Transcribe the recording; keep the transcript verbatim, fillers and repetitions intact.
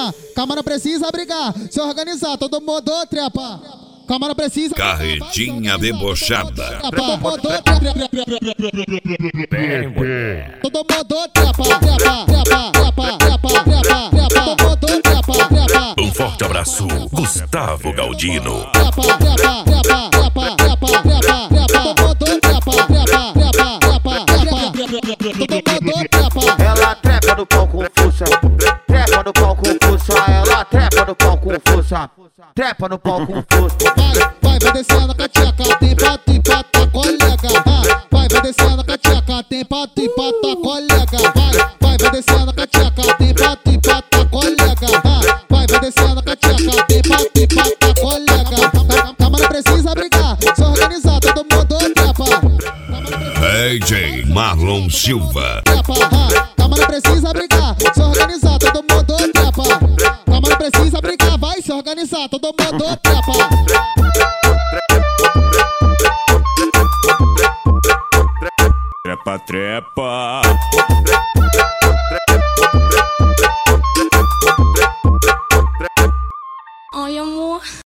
Ah, calma, não precisa brigar. Se organizar, todo mundo trepa. Calma, não precisa. Carretinha debochada. Todo mundo trepa. Todo mundo trepa, trepa, trepa, trepa, trepa, trepa, trepa. Todo mundo trepa, trepa. Um forte abraço, Gustavo Galdino. Trepa, trepa, trepa, trepa, trepa, trepa, trepa. Todo mundo trepa, trepa, trepa, trepa, trepa. Todo mundo trepa. Ela trepa no pau com força, trepa no pau com força, ela trepa no pau com força, trepa no pau com força. Vai, vai, vai descendo com a tcheca, tem pra tu e pra tua colega. Ah, vai, vai descendo com a tcheca, tem pra tu e pra tua colega. Vai, vai, vai descendo com a tcheca, tem pra tu e pra tua colega. Ah, vai, vai descendo com a tcheca, tem pra tu e pra tua colega. Calma, não precisa brigar, se organizar, todo mundo trepa. D J Marlon Silva. Trepa, calma, não precisa brigar, se organizar, todo mundo trepa. Calma, não precisa brigar, vai se organizar, todo mundo trepa. Trepa, trepa.